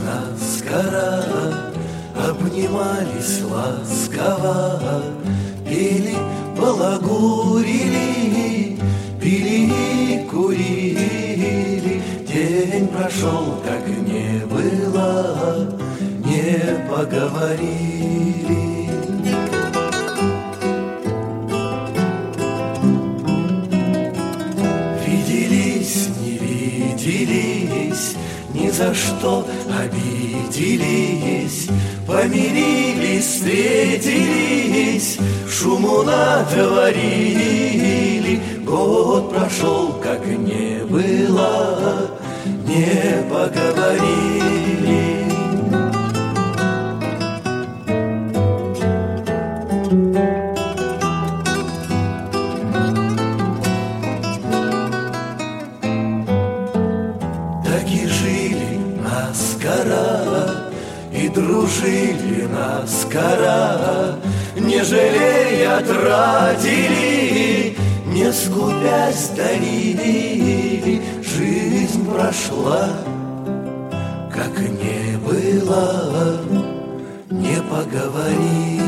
наскоро, обнимались ласково, пели, балагурили, пили и курили. День прошел, как не было, не поговорили. Виделись, не виделись, ни за что обиделись, помирились, встретились, шуму натворили. Год прошел, как не было, не поговорили. Так и жили наскоро, и дружили наскоро, не жалея тратили, не скупясь дарили. Жизнь прошла, как не было, не поговорили.